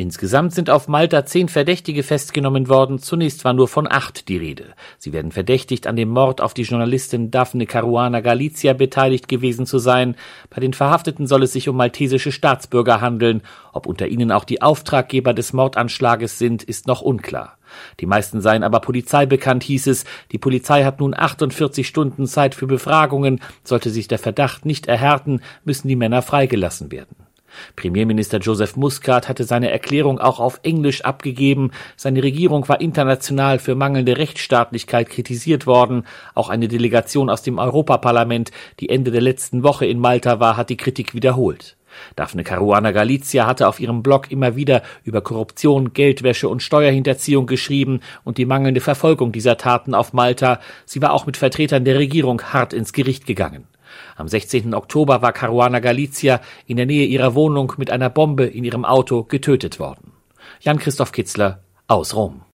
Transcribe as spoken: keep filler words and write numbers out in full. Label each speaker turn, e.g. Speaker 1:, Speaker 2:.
Speaker 1: Insgesamt sind auf Malta zehn Verdächtige festgenommen worden, zunächst war nur von acht die Rede. Sie werden verdächtigt, an dem Mord auf die Journalistin Daphne Caruana Galizia beteiligt gewesen zu sein. Bei den Verhafteten soll es sich um maltesische Staatsbürger handeln. Ob unter ihnen auch die Auftraggeber des Mordanschlages sind, ist noch unklar. Die meisten seien aber Polizei bekannt, hieß es. Die Polizei hat nun achtundvierzig Stunden Zeit für Befragungen. Sollte sich der Verdacht nicht erhärten, müssen die Männer freigelassen werden. Premierminister Joseph Muscat hatte seine Erklärung auch auf Englisch abgegeben. Seine Regierung war international für mangelnde Rechtsstaatlichkeit kritisiert worden. Auch eine Delegation aus dem Europaparlament, die Ende der letzten Woche in Malta war, hat die Kritik wiederholt. Daphne Caruana Galizia hatte auf ihrem Blog immer wieder über Korruption, Geldwäsche und Steuerhinterziehung geschrieben und die mangelnde Verfolgung dieser Taten auf Malta. Sie war auch mit Vertretern der Regierung hart ins Gericht gegangen. Am sechzehnten Oktober war Caruana Galizia in der Nähe ihrer Wohnung mit einer Bombe in ihrem Auto getötet worden. Jan-Christoph Kitzler aus Rom.